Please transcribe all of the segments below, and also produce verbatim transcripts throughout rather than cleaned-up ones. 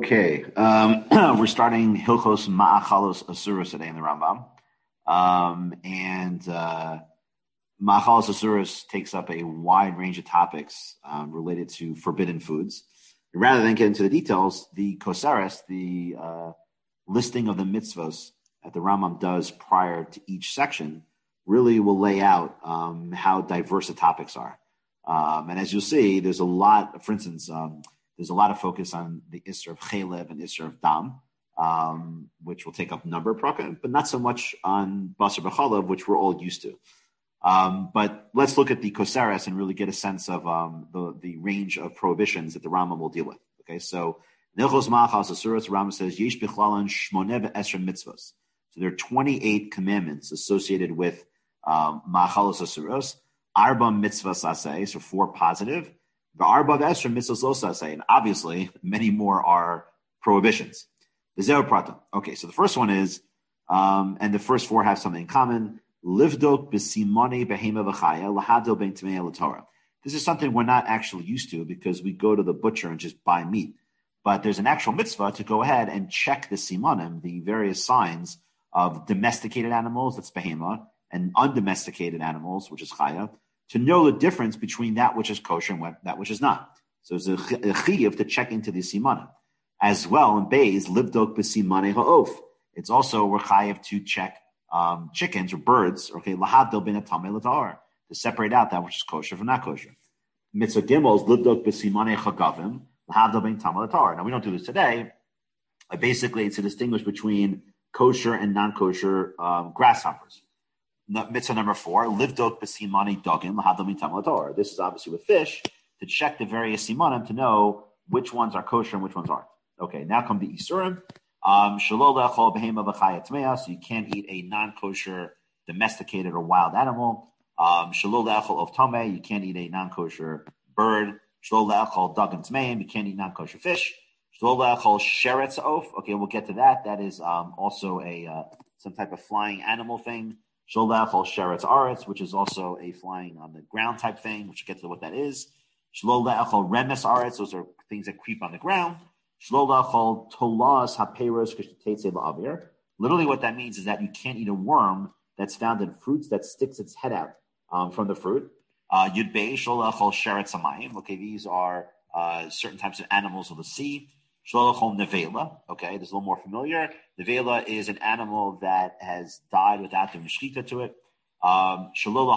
Okay, um, we're starting Hilchos Ma'achalos Asuros today in the Rambam, um, and uh, Ma'achalos Asuros takes up a wide range of topics um, related to forbidden foods. Rather than get into the details, the Kosares, the uh, listing of the mitzvos that the Rambam does prior to each section, really will lay out um, how diverse the topics are. Um, and as you'll see, there's a lot. For instance. Um, There's a lot of focus on the Isser of Chalev and Isser of Dam, um, which will take up a number of prakim, but not so much on Basar B'chalav, which we're all used to. Um, but let's look at the Kosares and really get a sense of um, the, the range of prohibitions that the Rambam will deal with. Okay, so Nilchos Ma'achas Asuros, the Rambam says, Yesh B'chlalan Shmoneh Esher Mitzvos. So there are twenty-eight commandments associated with um, Ma'achalos Asuros, Arba Mitzvahs Aseh, so four positive, the Arba Esher Mitzvahs Lo Aseh, and obviously many more are prohibitions. The Zeo Prata. Okay, so the first one is, um, and the first four have something in common. Livdok b'simone behema v'chaya lahadil ben tamei l'torah. This is something we're not actually used to because we go to the butcher and just buy meat. But there's an actual mitzvah to go ahead and check the simonim, the various signs of domesticated animals, that's behema, and undomesticated animals, which is chaya, to know the difference between that which is kosher and that which is not. So it's a chiyuv to check into the simonim. As well, in Beis, livdok b'simone ha'of. It's also we're chayiv to check um, chickens or birds, okay, lahadil bin atamei l'tahor, to separate out that which is kosher from not kosher. Mitzvah gimel is livdok b'simone chagavim, lahadil bin tamei l'tahor. Now we don't do this today. Uh, basically, it's to distinguish between kosher and non-kosher um, grasshoppers. No, mitzvah number four, livdok b'simone dogim, lahadil bin tamei l'tahor. This is obviously with fish to check the various simonim to know which ones are kosher and which ones aren't. Okay, now come the isurim. Um, so you can't eat a non-kosher, domesticated or wild animal. Um, you can't eat a non-kosher bird. You can't eat non-kosher fish. Okay, we'll get to that. That is um, also a uh, some type of flying animal thing. Which is also a flying on the ground type thing, which we'll get to what that is. Those are things that creep on the ground. Literally, what that means is that you can't eat a worm that's found in fruits that sticks its head out um, from the fruit. Uh, okay, these are uh, certain types of animals of the sea. Okay, this is a little more familiar. Nevela is an animal that has died without the mishchita to it. Um,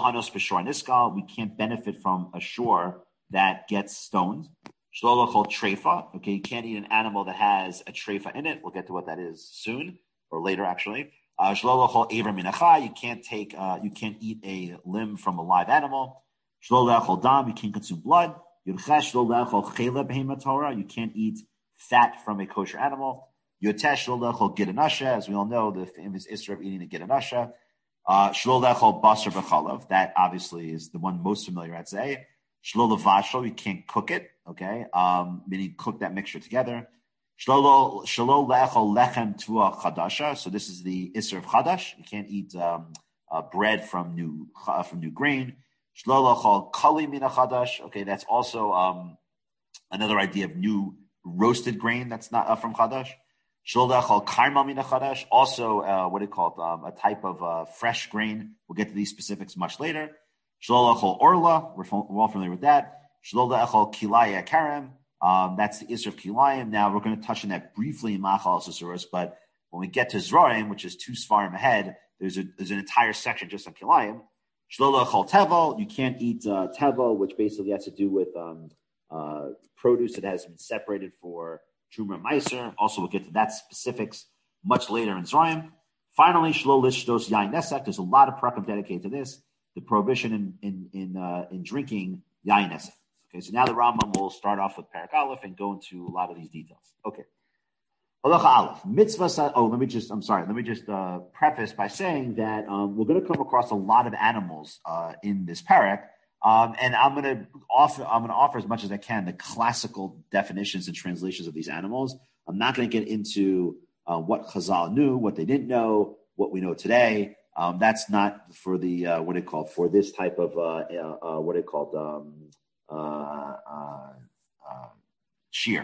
we can't benefit from a shore that gets stoned. Shlolachol treifa. Okay, you can't eat an animal that has a treifa in it. We'll get to what that is soon or later, actually. Shlolachol aver minacha. You can't take. Uh, you can't eat a limb from a live animal. Shlolachol dam. You can't consume blood. Yudchesh shlolachol chela behema Torah. You can't eat fat from a kosher animal. Yotesh shlolachol gidanasha. As we all know, the famous issur of eating a gidanasha. Shlolachol basar b'chalav. That obviously is the one most familiar, I'd say. Shlo levashlo, you can't cook it, okay? Um, meaning cook that mixture together. Shlo lechol lechem tvua chadasha. So this is the isser of chadash. You can't eat um, uh, bread from new uh, from new grain. Shlo lechol kali mina chadash. Okay, that's also um, another idea of new roasted grain that's not uh, from chadash. Shlo lechol karma mina chadash. Also, uh, what do you call it? Um, a type of uh, fresh grain. We'll get to these specifics much later. Shlolachol orla, we're, we're all familiar with that. Shlolachol kilaya karam, um, that's the issur of kilayim. Now we're going to touch on that briefly in Ma'achalos Asuros, but when we get to Zroim, which is two svarim ahead, there's a there's an entire section just on kilayim. Shlolachol tevel, you can't eat uh, tevel, which basically has to do with um, uh, produce that has been separated for truma meiser. Also, we'll get to that specifics much later in Zroim. Finally, shlolishtos yain nesek. There's a lot of prakim dedicated to this. The prohibition in in in, uh, in drinking yain nesek. Okay, so now the Rambam will start off with Parak Aleph and go into a lot of these details. Okay, Halacha Aleph mitzvah. Oh, let me just. I'm sorry. Let me just uh, preface by saying that um, we're going to come across a lot of animals uh, in this parak, um, and I'm going to offer. I'm going to offer as much as I can the classical definitions and translations of these animals. I'm not going to get into uh, what Chazal knew, what they didn't know, what we know today. Um, that's not for the uh, what it called for this type of uh, uh, uh, what it called um, uh, uh, uh, shear.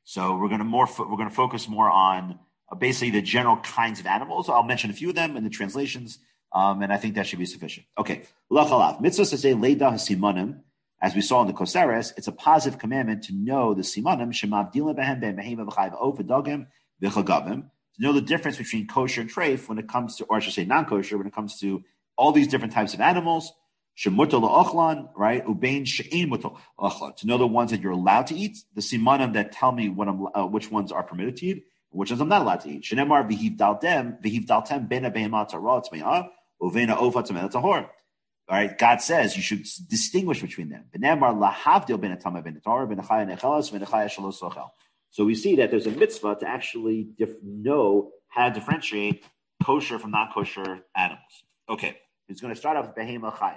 So we're going to more fo- we're going to focus more on uh, basically the general kinds of animals. I'll mention a few of them in the translations, um, and I think that should be sufficient. Okay, lachalav mitzvah to say leida hasimanim, as we saw in the Koseres, it's a positive commandment to know the simanim shemavdilim behem ben behema v'chayv of v'dogim v'chagavim, to know the difference between kosher and treif when it comes to, or I should say non-kosher, when it comes to all these different types of animals. Shemutal la'ochlan, right? Ubein she'ein mutal la'ochlan, to know the ones that you're allowed to eat, the simanim that tell me what I'm, uh, which ones are permitted to eat, which ones I'm not allowed to eat. Shenemar v'hiv daltem v'hiv daltem bena behema tarah tzmeah uvena ova tzmeah tahor. All right, God says you should distinguish between them. So we see that there's a mitzvah to actually dif- know how to differentiate kosher from non-kosher animals. Okay, it's going to start off with behema chaya.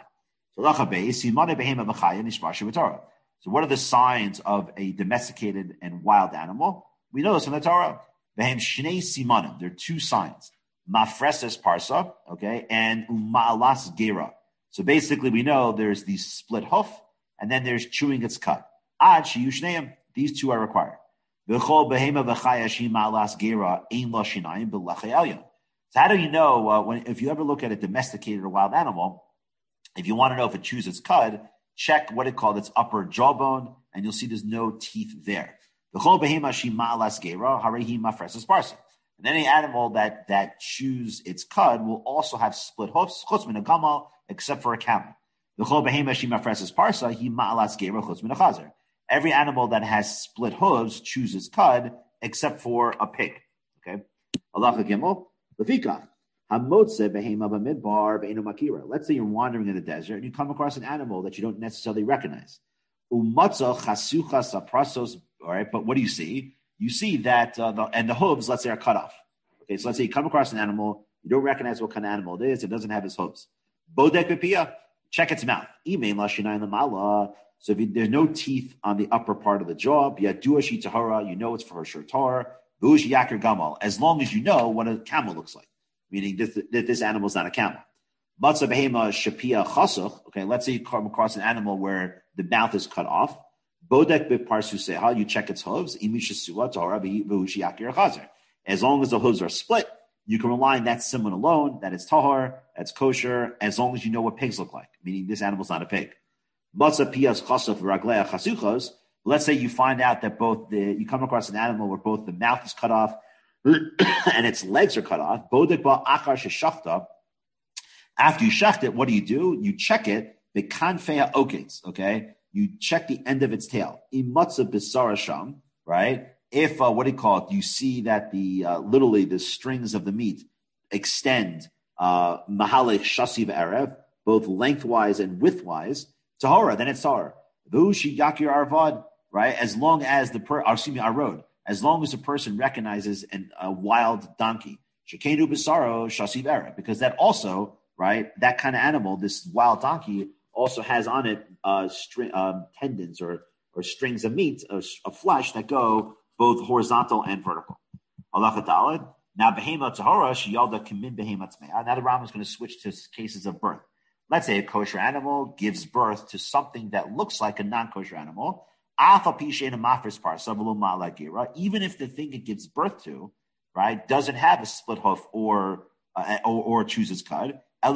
So what are the signs of a domesticated and wild animal? We know this in the Torah. Behem shnei simanim. There are two signs: mafreses parsa, okay, and uma'alas gera. So basically, we know there's the split hoof, and then there's chewing its cud. Ad sheyushneim. These two are required. V'chol behema v'chaya shema'alas gera ein la shinayim b'lechei elyon. So how do you know uh, when if you ever look at a domesticated or wild animal? If you want to know if it chews its cud, check what it called its upper jawbone, and you'll see there's no teeth there. V'chol behema shema'alas gera harehi mafreses parsa. And any animal that that chews its cud will also have split hoofs, chutz min hagamal, except for a camel. Every animal that has split hooves chews its cud, except for a pig. Okay. Let's say you're wandering in the desert and you come across an animal that you don't necessarily recognize. All right, but what do you see? You see that, uh, the, and the hooves, let's say, are cut off. Okay, so let's say you come across an animal, you don't recognize what kind of animal it is, it doesn't have its hooves. Bodek b'piyah, check its mouth. So if you, there's no teeth on the upper part of the jaw, you know it's for sure Torah. As long as you know what a camel looks like, meaning this, that this animal is not a camel. Okay, let's say you come across an animal where the mouth is cut off. Bodek b'parsuseha, you check its hooves. As long as the hooves are split, you can rely on that simon alone, that it's tahor, that's kosher, as long as you know what pigs look like, meaning this animal's not a pig. Let's say you find out that both the, you come across an animal where both the mouth is cut off and its legs are cut off. After you shecht it, what do you do? You check it, the kanfea okets, okay? You check the end of its tail. Imatza bisarasham, right? If, uh, what do you call it? You see that the, uh, literally the strings of the meat extend, uh, mahalech shasiv erev, both lengthwise and widthwise, tahora, then it's tahor. Vushi yakir arvad, right? As long as the per, or excuse me, arod, as long as the person recognizes an, a wild donkey. Shekenu bisaro shasiv erev, because that also, right, that kind of animal, this wild donkey, also has on it, uh, string, um, tendons or, or strings of meat, of, of flesh that go both horizontal and vertical. Allah Daled. Now, behema tahora sheyalda kamin behema tmeah. Now the Rambam is going to switch to cases of birth. Let's say a kosher animal gives birth to something that looks like a non-kosher animal. Even if the thing it gives birth to, right, doesn't have a split hoof or uh, or, or chews its cud, right?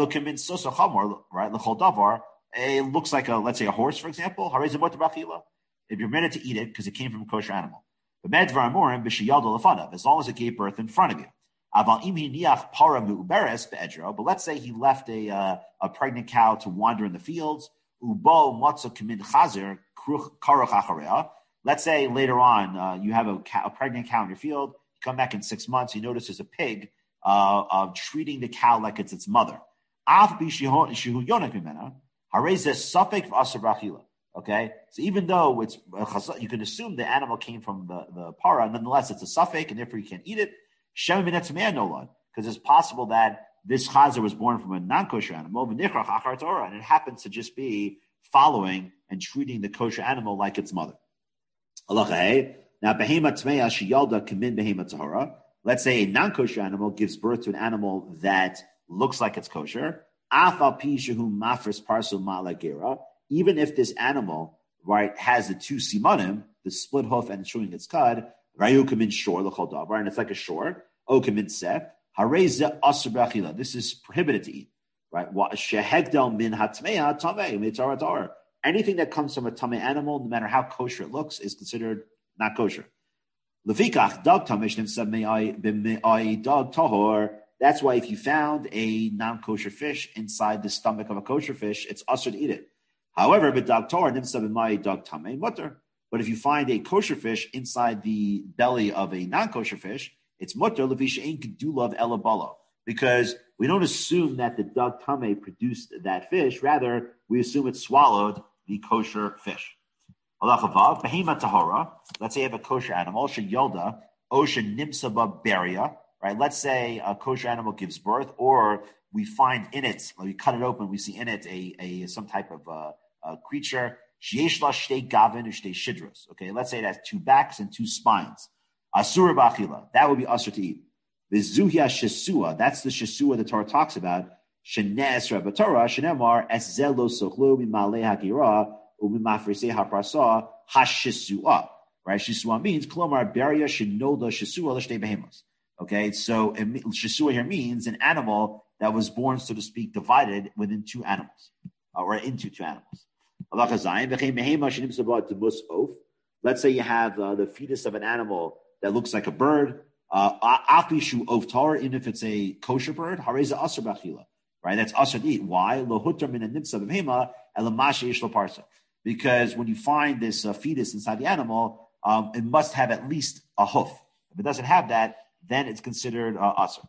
It looks like a, let's say, a horse, for example. If you're permitted to eat it because it came from a kosher animal. As long as it gave birth in front of you. But let's say he left a uh, a pregnant cow to wander in the fields. Let's say later on uh, you have a, cow, a pregnant cow in your field. You come back in six months, you notice there's a pig uh, uh, treating the cow like it's its mother. Okay, so even though it's you can assume the animal came from the, the para, nonetheless it's a suffix, and therefore you can't eat it. Because it's possible that this chazer was born from a non-kosher animal, and it happens to just be following and treating the kosher animal like its mother. Now, let's say a non-kosher animal gives birth to an animal that looks like it's kosher. Even if this animal, right, has the two simanim, the split hoof and chewing its cud, Rayu kamin shor l'chol davar, and it's like a shore. O kamin seh. Hareze asur b'achila. This is prohibited to eat. Right? Shehegdel min hatmea tamei mitzara tar. Anything that comes from a tamei animal, no matter how kosher it looks, is considered not kosher. Lefikach dog tamish nimsa me'ai b'me'ai dog tahor. That's why if you found a non-kosher fish inside the stomach of a kosher fish, it's usher to eat it. However, but dog tahor nimsa b'me'ai dog tamei mutter. But if you find a kosher fish inside the belly of a non-kosher fish, it's mutter levisha ein kedulav elabalo, because we don't assume that the dog tamei produced that fish. Rather, we assume it swallowed the kosher fish. Halacha vav behema tahora. Let's say you have a kosher animal, sheyolda o shenimsa baberia. Right? Let's say a kosher animal gives birth, or we find in it, we cut it open, we see in it a, a some type of uh, a creature. Sheyesh la shtei gavin ushtei shidros. Okay, let's say it has two backs and two spines. Asura b'achila. That would be asur to eat. Vizuhia shesua. That's the shesua the Torah talks about. Shenes rabba Torah shenemar es zelo sochlu mimalei hakira umimafrisei haprasa hashesua. Right? Shesua means klomar beria shenoda shesua l'shtei behemos. Okay, so shesua here means an animal that was born, so to speak, divided within two animals, or into two animals. Let's say you have uh, the fetus of an animal that looks like a bird. Uh, even if it's a kosher bird, right? That's asr to eat. Why? Because when you find this uh, fetus inside the animal, um, it must have at least a hoof. If it doesn't have that, then it's considered uh, asr.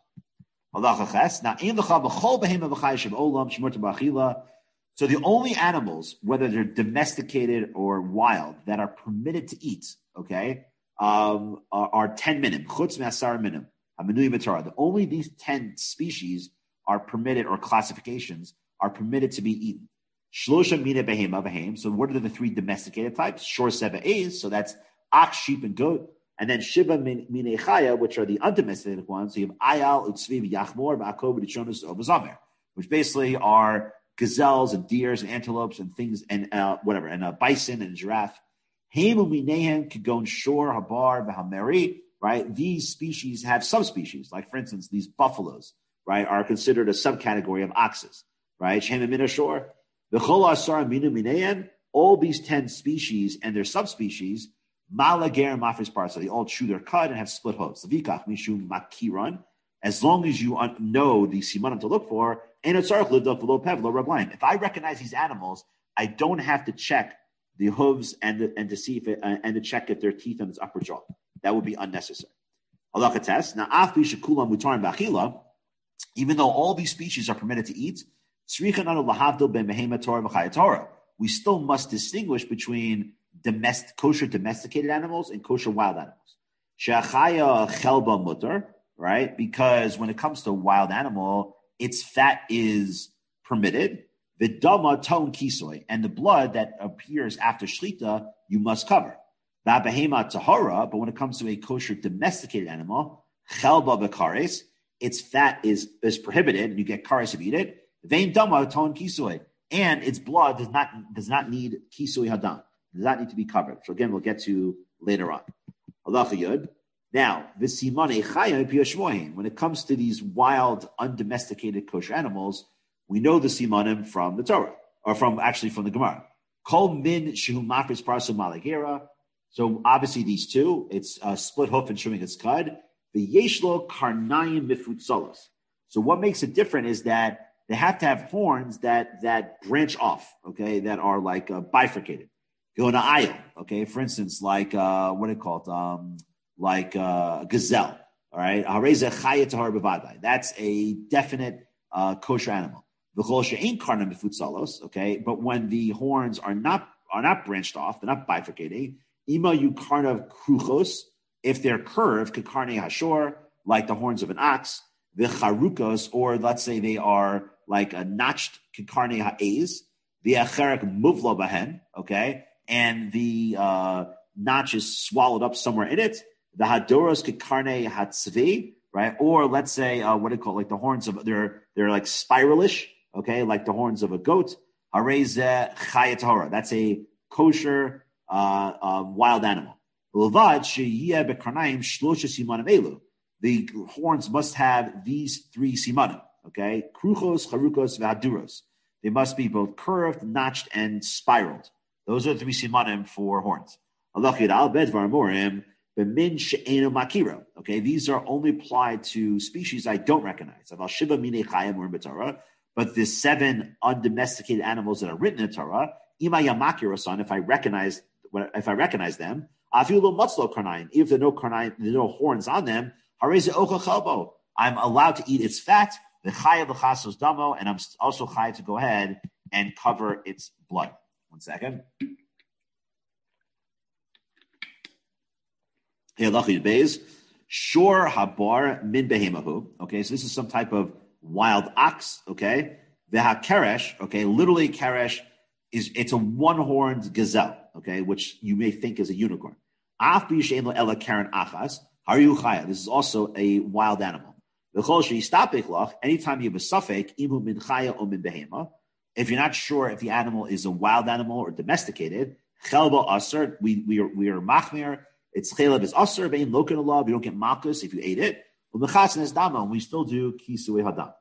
So the only animals, whether they're domesticated or wild, that are permitted to eat, okay, um, are, are ten minim. Chutz me'asar minim. The only these ten species are permitted, or classifications are permitted to be eaten. Shlosha mina behema behem. So what are the three domesticated types? Shor seba is. So that's ox, sheep, and goat. And then shiba mine chaya, which are the undomesticated ones. So you have ayal, utzviv, yachmor, ba'akob, b'dichonus, obazamer, which basically are gazelles and deers and antelopes and things, and uh, whatever, and a bison and a giraffe. Right? These species have subspecies, like for instance, these buffaloes, right, are considered a subcategory of oxes, right? All these ten species and their subspecies, they all chew their cud and have split hooves. As long as you know the simanim to look for, if I recognize these animals, I don't have to check the hooves and the, and to see if it, uh, and to check if their teeth on its upper jaw. That would be unnecessary. Halacha test. Now, even though all these species are permitted to eat, we still must distinguish between domestic, kosher domesticated animals and kosher wild animals. Right? Because when it comes to a wild animal, its fat is permitted. The dama tone kisoy, and the blood that appears after shlita, you must cover. Bahema tahara, but when it comes to a kosher domesticated animal, chelba bekares, its fat is, is prohibited, and you get kares if you eat it. Vein dama tone kisoy, and its blood does not does not need kisoy hadam, does not need to be covered. So again, we'll get to later on. Halacha yud. Now, v'simane chaya piyashmohin. When it comes to these wild, undomesticated kosher animals, we know the simanim from the Torah, or from actually from the Gemara. Kol min shehu mafris parso malagera. So obviously these two, it's a split hoof and chewing its cud. The yeshlo karnayim mifutzalos. So what makes it different is that they have to have horns that that branch off, okay, that are like uh, bifurcated. Go to ayil, okay. For instance, like uh, what do you call it? Um, like uh, gazelle. All right, that's a definite uh, kosher animal. Okay, but when the horns are not are not branched off, they're not bifurcating. Ima you karnav kruchos, if they're curved, kakarne hashor, like the horns of an ox. The charukos, or let's say they are like a notched kakarne ha'ez. The acherek muvla bahen, okay, and the uh, notch is swallowed up somewhere in it. The hadoros kakarne hatzvi, right? Or let's say uh, what do you call it? Like the horns of they're they're like spiralish. Okay, like the horns of a goat. Hareze chayat hora. That's a kosher uh, uh, wild animal. The horns must have these three simanim. Okay, kruchos, charukos, v'haduros. They must be both curved, notched, and spiraled. Those are the three simanim for horns. Okay, these are only applied to species I don't recognize. But the seven undomesticated animals that are written in the Torah, if I recognize if I recognize them, if there are no karnaim, there are no horns on them, I'm allowed to eat its fat. The chayav l'chasos damo, and I'm also chayav to go ahead and cover its blood. One second. Shor habar min behemahu. Okay, so this is some type of wild ox. Okay, veha keresh. Okay, literally keresh is it's a one-horned gazelle. Okay, which you may think is a unicorn. Af b'yishein lo ela karen achas. Haru chaya. This is also a wild animal. Anytime you have a suffix, if you're not sure if the animal is a wild animal or domesticated, we we are we are machmir. Its chelav is aser bein lokin Allah. We don't get malchus if you ate it. And we still do kisui hadam.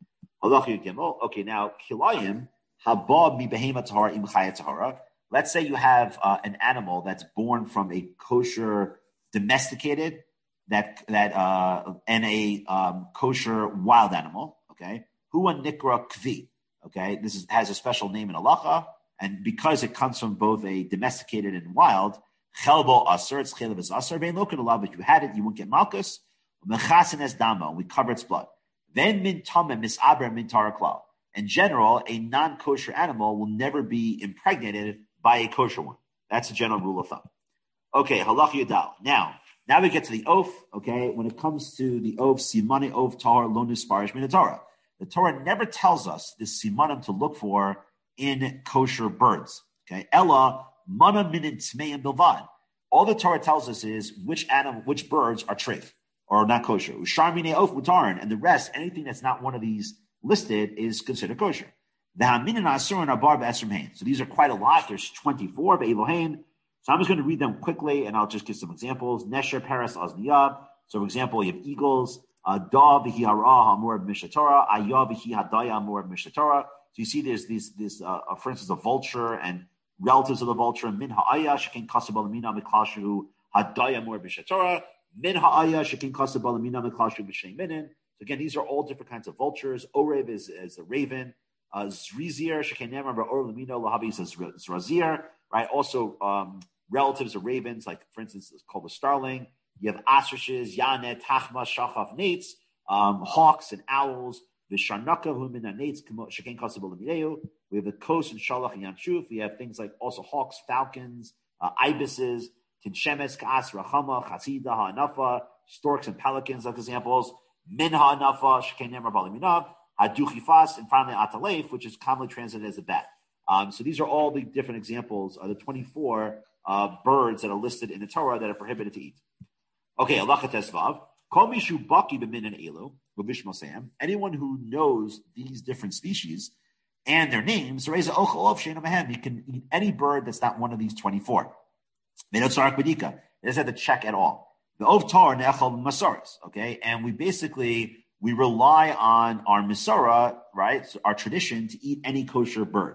Okay, now kilayim haba mi behema tahara im chaya tahara. Let's say you have uh, an animal that's born from a kosher domesticated. That that uh, and a um, kosher wild animal, okay? Hua nikra kvi, okay? This is, has a special name in halacha, and because it comes from both a domesticated and wild, chelbo aser, its chelav is aser. Bein lokin alav, if you had it, you wouldn't get malchus. Mechasin es dama, we cover its blood. Then min tamim misaber min taraklal. In general, a non-kosher animal will never be impregnated by a kosher one. That's a general rule of thumb. Okay, halacha yadal. Now. Now we get to the oath, okay? When it comes to the oath, simane oath tahar lo nisparish min Torah. The Torah never tells us this simanim to look for in kosher birds, okay? Ella mana min tmeim bilvad. All the Torah tells us is which animal, which birds are treif or not kosher. Ushar mine oath mutarin, and the rest, anything that's not one of these listed, is considered kosher. The haminin asurin abar be'esrim hain. So these are quite a lot. There's twenty-four be'elohain. So I'm just going to read them quickly, and I'll just give some examples. Nesher, Paris, Ozniyah. So, for example, you have eagles. Da v'hi hara hamor b'mishatorah. Ayah v'hi hadaya hamor b'mishatorah. So you see there's these, this, uh, for instance, a vulture and relatives of the vulture. Min ha'ayah shekin kasabal mina miklashu hadaya hamor b'mishatorah. Min ha'ayah shekin kasabal mina miklashu b'shem minin. So again, these are all different kinds of vultures. Orev is, is a raven. Uh, Zrizir shekin nemar ba'or lamino lahabi is Zrazir. Right. Also, um, relatives of ravens, like for instance, it's called the starling. You have ostriches, yanet, tachma, shachaf, nates, um, hawks and owls. The sharnaka, humina nates, shekain kasabul amideyu. We have the kos and shalach and yanshuf. We have things like also hawks, falcons, uh, ibises, tinshemes, kaas, rachama, chasida, ha'anafa, storks and pelicans, like examples. Min ha'anafa, shekain nemar balaminav, haduchifas, and finally atalef, which is commonly translated as a bat. Um, so these are all the different examples of the twenty-four uh, birds that are listed in the Torah that are prohibited to eat. Okay, halacha tesvav. Kol mishu baki b'minan elu v'bishmo sam. Anyone who knows these different species and their names, reza ochel of sheina mehem. You can eat any bird that's not one of these twenty-four. Menot sarak bedika. It doesn't have to check at all. The ov tar ne'echal masoras. Okay, and we basically we rely on our misora, right, so our tradition to eat any kosher bird.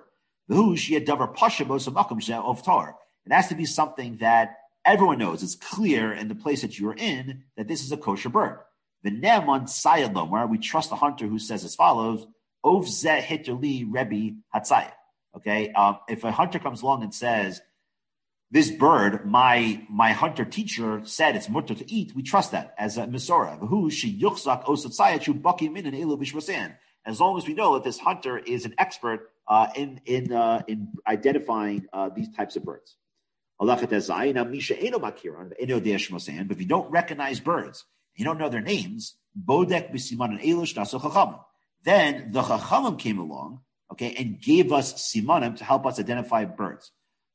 It has to be something that everyone knows. It's clear in the place that you're in that this is a kosher bird. The Ne'eman Sayadlom, where we trust the hunter who says as follows, Ov zeh hitterli Rebbe Hatzayah. Okay, um, if a hunter comes along and says, this bird, my my hunter teacher said it's mutter to eat, we trust that as a Misora. As long as we know that this hunter is an expert uh, in in uh, in identifying uh, these types of birds. But if you don't recognize birds, you don't know their names, then the chachamim came along, okay, and gave us simanim to help us identify birds.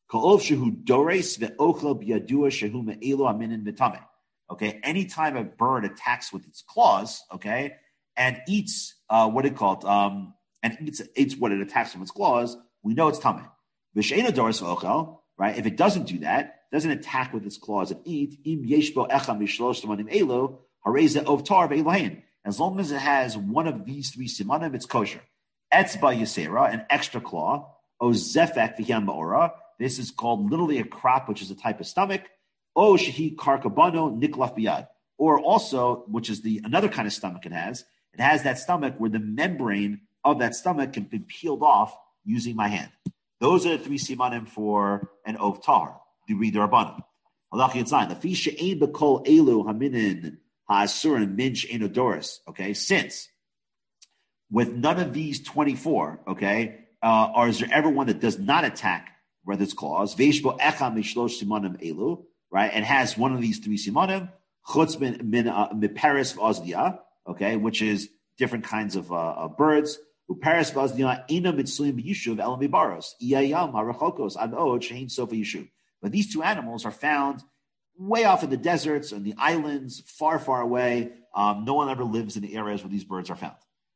Okay, anytime a bird attacks with its claws, okay, and eats uh, what it called, um, and eats, eats what it attacks from its claws, we know it's tameh. right? If it doesn't do that, doesn't attack with its claws and eat, im yeshbo echa mishlosh simanim elo, hareza ovtar ve'elohein. As long as it has one of these three simanim, it's kosher. Etzba yisera, an extra claw. O zefek v'hiam ba'ora. This is called literally a crop, which is a type of stomach. O shehi karkabano niklaf biyad. Or also, which is the another kind of stomach it has, it has that stomach where the membrane of that stomach can be peeled off using my hand. Those are the three simanim for an ov tahar. You read the Rabbanim. Halacha Yitzayim. The fi she'ein b'kol elu haminin ha'asurin min she'ein odoris. Okay, since with none of these twenty-four, okay, uh, or is there ever one that does not attack with its claws? Veishbo echa mishlosh simanim elu, right, and has one of these three simanim. Chutz min min paris v'ozdia, okay, which is different kinds of uh, uh, birds. Uparis v'ozdia ina mitzuyim b'yishuv elam bibaros iyayam harachokos adod shein sofa yishuv. But these two animals are found way off in the deserts and the islands, far, far away. Um, no one ever lives in the areas where these birds are found.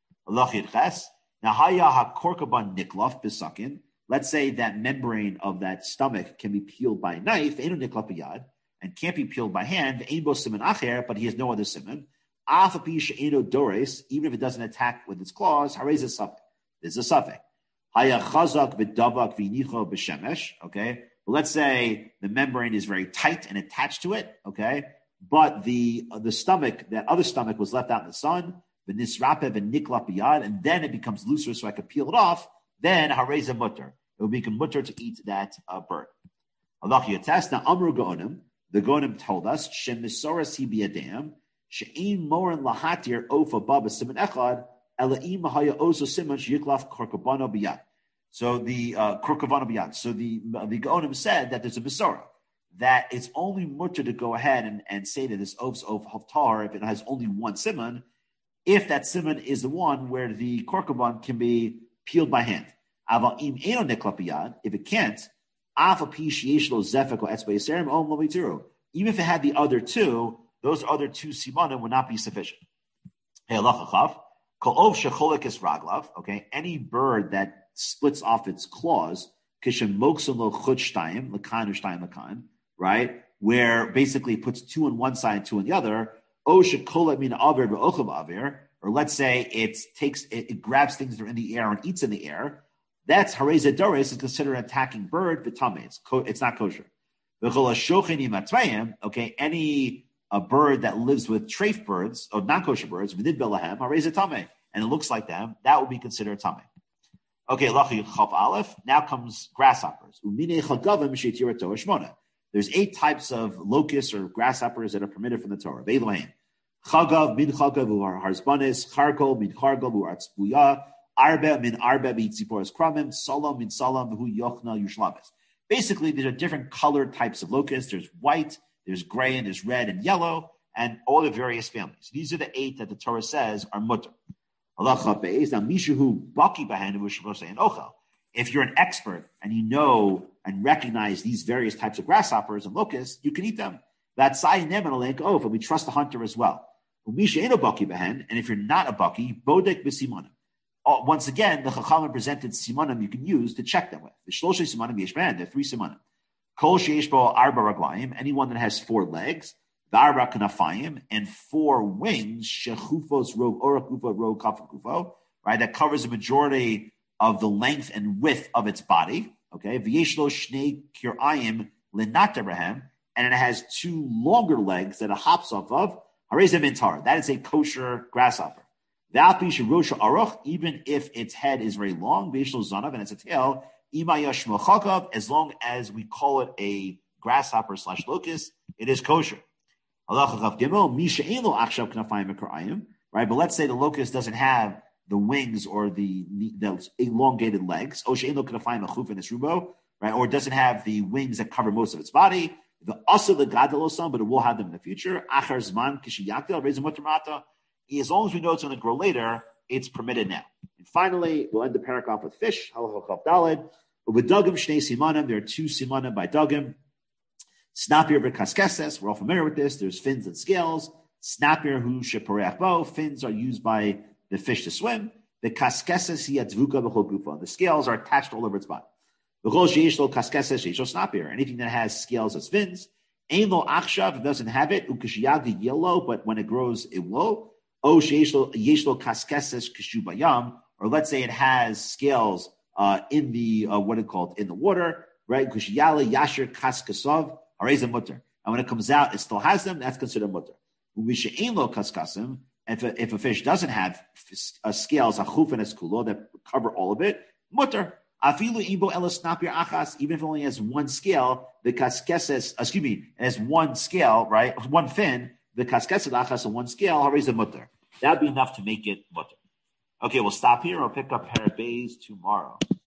Let's say that membrane of that stomach can be peeled by a knife, and can't be peeled by hand, but he has no other simon. Even if it doesn't attack with its claws, there's a suffix. Okay. But let's say the membrane is very tight and attached to it, okay? But the uh, the stomach, that other stomach was left out in the sun, the nisrapev and niklap biyad, and then it becomes looser so I could peel it off, then hareza mutter. It will become mutter to eat that uh, bird. Allah yatas. Now, Amru Gonim, the Gonim told us, Shem misoras hi biyadam, she'im morin lahatir ofa baba siman echad, ela'im mahaya ozo siman sheyiklaf korkabano biyad. So the uh, biyad. So the the Gaonim said that there's a Besorah, that it's only mutter to go ahead and, and say that this ovs of haftar if it has only one simon, if that simon is the one where the korkaban can be peeled by hand. Aval im eno niklap biyad, if it can't, afa pi sheyesh lo zefek o etzba yiserim om lo mitiru. Even if it had the other two, those other two simanim would not be sufficient. Hey, halacha chav, kol ov shecholik es raglav. Okay, any bird that splits off its claws, right? Where basically it puts two on one side, two on the other. Or let's say it takes it, it grabs things that are in the air and eats in the air. That's hareza doris is considered an attacking bird. V'tamei, it's it's not kosher. Okay, any a bird that lives with treif birds or non kosher birds, v'nid belahem hareza tamei, and it looks like them, that would be considered tamei. Okay, Lachi Chav Aleph. Now comes grasshoppers. There's eight types of locusts or grasshoppers that are permitted from the Torah. Chagav min chagav u'ar harzbanis, charkol min charkol u'ar tzpuya, arbe min arbe b'tziporas kramim, salam min salam v'hu yochna yushlamis. Basically, there are different colored types of locusts. There's white, there's gray, and there's red and yellow, and all the various families. These are the eight that the Torah says are mutter. If you're an expert and you know and recognize these various types of grasshoppers and locusts, you can eat them. That's and we trust the hunter as well. And if you're not a baki, bodek b'simanim. Once again, the Chachamim presented simanim you can use to check them with. The shloshe simanim yesh b'hen, there are three simanim. Kol sheish bo arba raglayim, anyone that has four legs. V'arba kanafayim, and four wings, shechufos rog orakufa rog kafakufo, right? That covers the majority of the length and width of its body. Okay, v'yeshlo shnei kirayim lenatabrahem, and it has two longer legs that it hops off of. Harezem intar, that is a kosher grasshopper. V'alpi shirosha aruch, even if its head is very long, v'yeshlo zanav, and it's a tail. Imayash mochakav, as long as we call it a grasshopper slash locust, it is kosher. Right, but let's say the locust doesn't have the wings or the, the elongated legs, right, or doesn't have the wings that cover most of its body. The also the gadalosan, but it will have them in the future. As long as we know it's going to grow later, it's permitted now. And finally, we'll end the paragraph with fish. There are two simanim by dugim. Snapir v'kaskeses, we're all familiar with this. There's fins and scales. Snapir hu shepareach bo, fins are used by the fish to swim. The kaskeses hi atzvuka b'chol gufa, the scales are attached all over its body. Anything that has scales as fins. Ein lo achshav, it doesn't have it. Ukashiyagi yellow, but when it grows, it will. O sheyeshlo kaskeses kashubayam, or let's say it has scales uh, in the uh, what it called in the water, right? Kushiyale yasher kaskasov hareza mutter, and when it comes out, it still has them. That's considered mutter. Umisha ein lo kaskasim. If a, if a fish doesn't have uh, scales, a chuf and a skulo that cover all of it, mutter. Afilu ibo elos napir achas, even if it only has one scale, the kaskeses, excuse me, it has one scale, right? One fin, the kaskeses achas on one scale, hareza mutter. That'd be enough to make it mutter. Okay, we'll stop here. I'll pick up Parabes tomorrow.